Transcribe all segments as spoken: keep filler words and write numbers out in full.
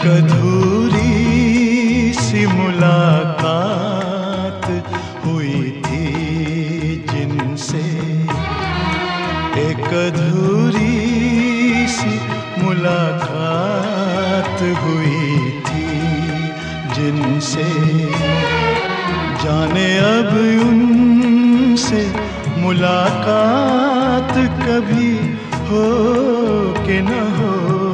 अधूरी सी मुलाकात हुई थी जिनसे, एक अधूरी सी मुलाकात हुई थी जिनसे, जाने अब उनसे मुलाकात कभी हो कि न हो।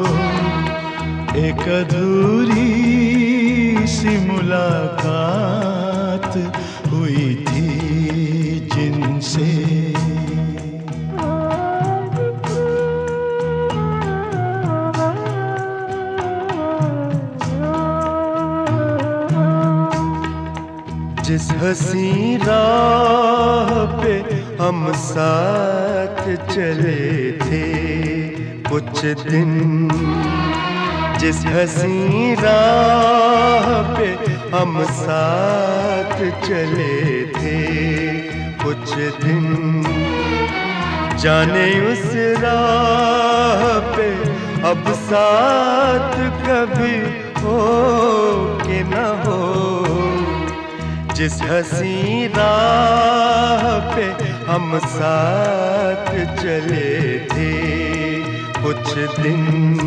एक अधूरी सी मुलाकात हुई थी जिनसे। जिस हंसी राह पे हम साथ चले थे कुछ दिन, जिस हंसी राह पे हम साथ चले थे कुछ दिन, जाने उस राह पे अब साथ कभी हो कि न हो। जिस हंसी राह पे हम साथ चले थे कुछ दिन,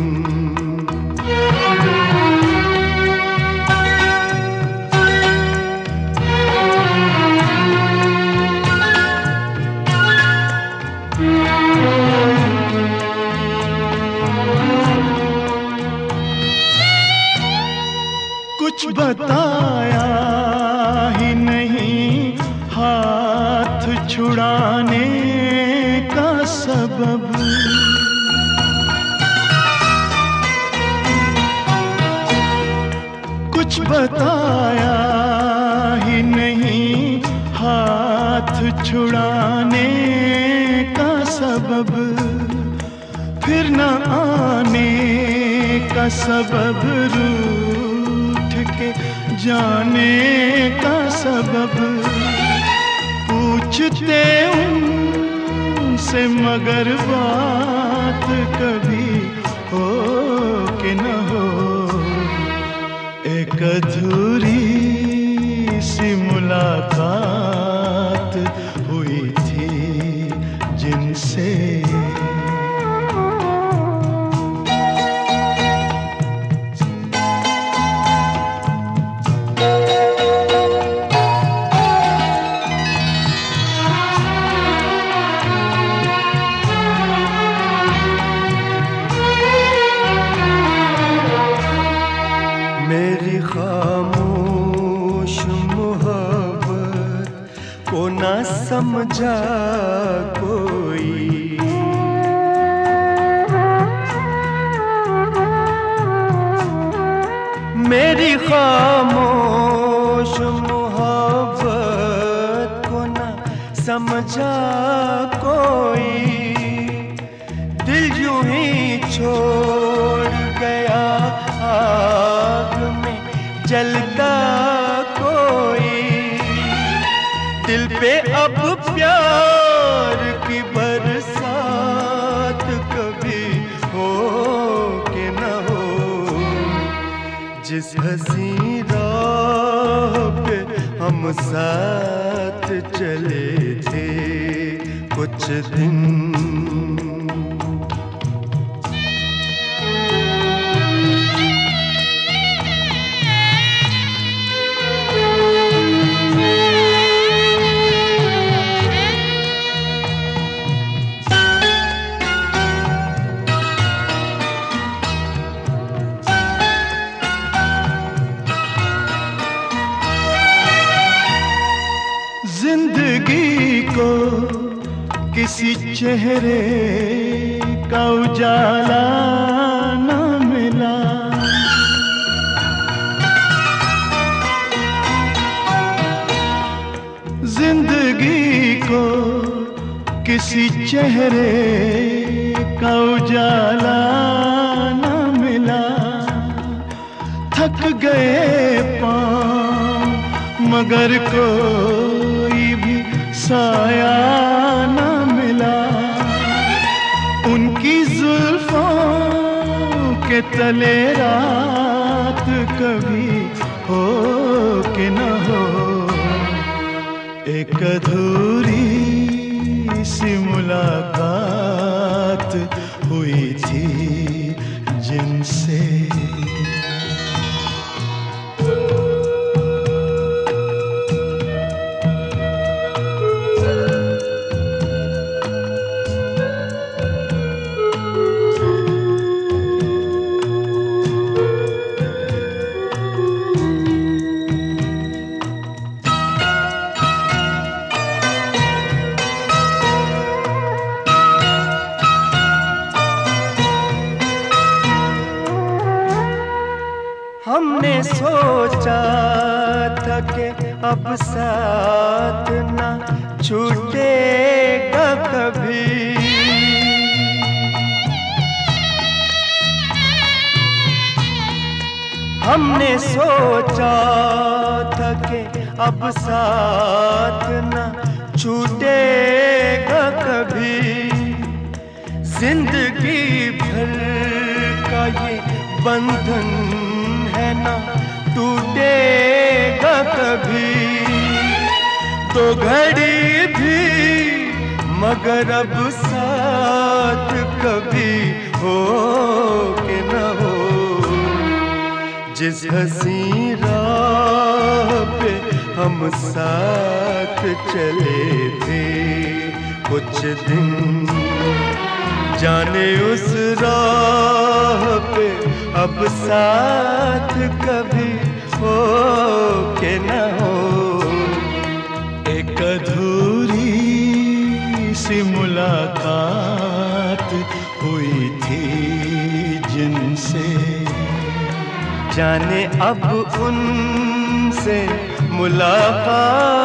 कुछ बताया ही नहीं हाथ छुड़ाने का सबब, कुछ बताया ही नहीं हाथ छुड़ाने का सबब, फिर न आने का सबब, रूठ के जाने का सबब, पूछते उनसे मगर बात कभी हो कि न हो। एक अधूरी सी मुलाकात हुई थी जिनसे। मेरी खामोश मोहब्बत को ना समझा कोई, मेरी खामोश मोहब्बत को ना समझा कोई, दिल यूं ही छोड़ गया आग में जलता कोई, दिल पे अब प्यार की बरसात कभी हो कि न हो। जिस हंसी राह पे हम साथ चले थे कुछ दिन, जिंदगी को किसी चेहरे का उजाला न मिला, जिंदगी को किसी चेहरे का उजाला न मिला, थक गए पाँव मगर कोई भी साया न मिला, उनकी जुल्फों के तले रात सी मुलाकात हुई थी जिनसे। हमने सोचा था कि अब साथ ना छूटेगा कभी, हमने सोचा था कि अब साथ ना छूटेगा कभी। जिंदगी भर का ये बंधन है ना टूटेगा कभी। तो घड़ी भी मगर अब साथ कभी हो के न हो। जिस हंसी राह पे हम साथ चले थे कुछ दिन, जाने उस राह पे अब साथ कभी हो के न हो। एक अधूरी सी मुलाकात हुई थी जिनसे, जाने अब उनसे मुलाकात